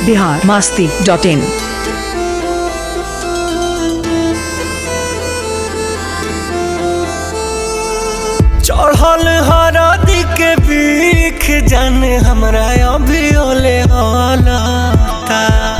biharmasti.in। चढ़ल हरदी के बीख जाने हमरा अभी ओले हलता।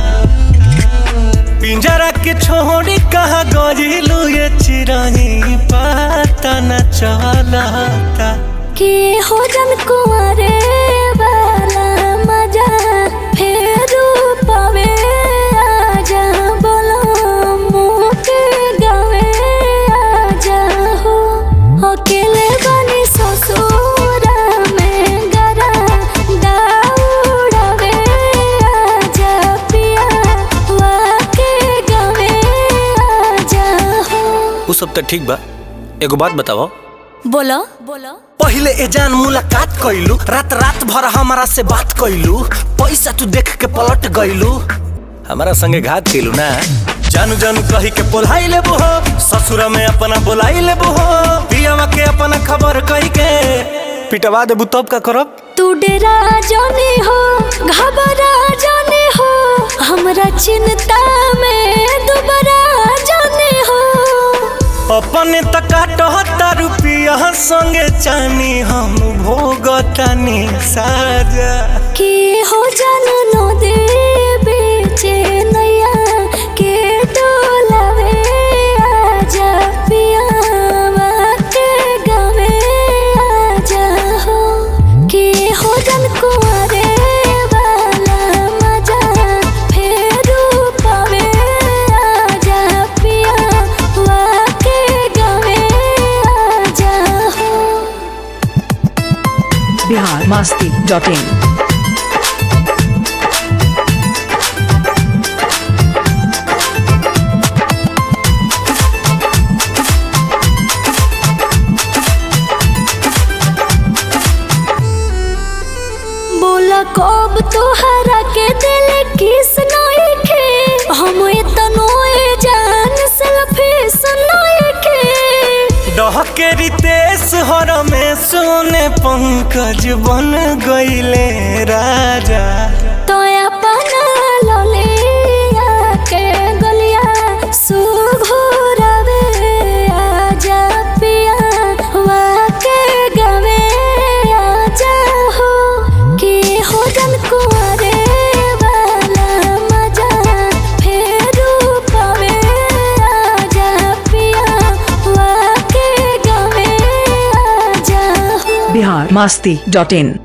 पिंजरा के छोड़ी कहाँ गजिलू ये चिरही पता न चलता। के हो जन कुंवरे वाला मजा फेरू पावे आजा बोलो मुँह के गावे आजा हो। अकेले बनी ससुरा में गरा दौड़ावे आजा पिया वाके गावे आजा हो। उ सब तो ठीक बा, एगो बात बताओ। बोलो बोलो। पहले ए जान मुलाकात कइलू, रात रात भर हमारा से बात कइलू, पैसा तू देख के पलट गइलू, हमारा संगे घात कइलू ना। जानू जानू कही के बोलाई लेबू हो, ससुरा में अपना बोलाई लेबू हो, पियावा के अपना खबर कही के पिटवा देबू तब का करब। तू डेरा जाने हो घबरा जाने हो, हमरा चिंता में दुबरा जाने हो। अपने तकाटता रुपिया संगे चानी हम भोगतानी साजा। के हो जान नो दे बेचे नैया के डोलावे आजा पिया के गावे आजा हो। के हो जान कुंवरे वाला मजा फेरू पावे आजा पिया के गावे आजा हो। biharmasti.in। बोला कब तोहरा के दिल किस नई के, हम इतनो जान सेल्फी सुनई के। डहके रितेश हर में सोने पंकज बन गईले राजा। तो अपना ललिया के गलिया सुघुरावे आजा पिया वाके गावे आजा हो। के हो जन कुंवरे वाला मजा फेरू पावे आजा पिया वाके गावे आजा हो। biharmasti.in।